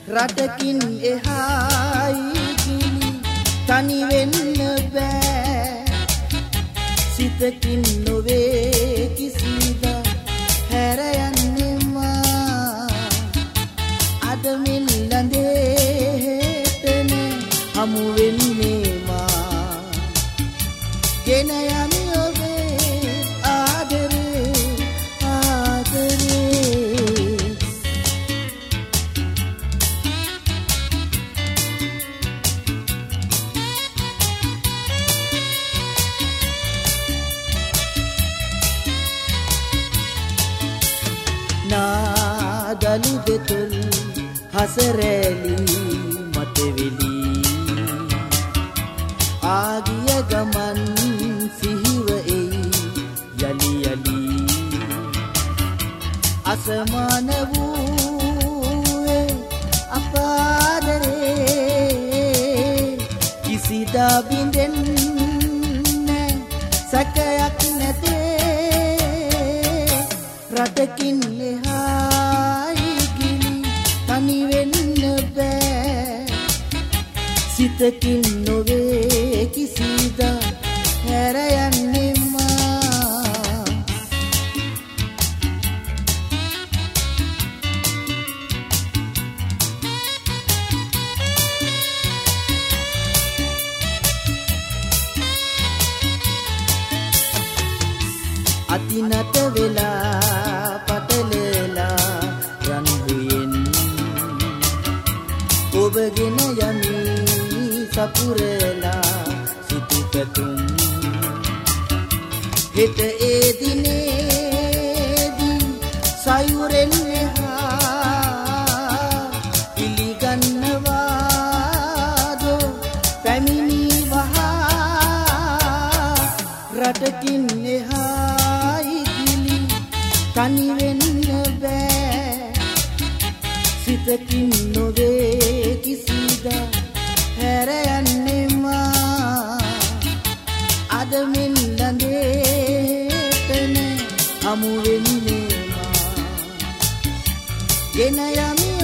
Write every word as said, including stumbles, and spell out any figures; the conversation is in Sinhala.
රටකින් එහායි කිලි තනි වෙන්න බෑ සිතකින් නොවේ කිසිදා හැර යන්නේ මා අද මිල්ලඳේ හෙතන හමු වෙන්නේ මා ගෙන යමි ඔබේ ආදරේ ආදරේ නාදලු දෙතුල් හසරැලි මතවෙලි ආගිය ගමන් සිහිව එයි යලි යලි අසමාන වූ අපාදරේ කිසිදා බින්දෙන්නේ සැකයක් නැතේ රටකින් එහායි ගිලි තනි වෙන්න බෑ සිතකින් නොවේ කිසිදා හැර යන්නේ මා අතිනත වෙලා පතලලා යන්හුයෙන් ඔබගෙන යමි සපුරලා සිටු පැතුම් හෙට ඒ දිනේදී සයුරෙන් එහා පිළිගන්නවාදෝ පැමිණි වහා රටකින් එහායි ගිලි තනි වෙන්න බෑ සිතකින් නොවේ කිසිදා හැර යන්නේ මා අද මිල්ලඳේ තන හමු වෙන්නේ මා ගෙන යමි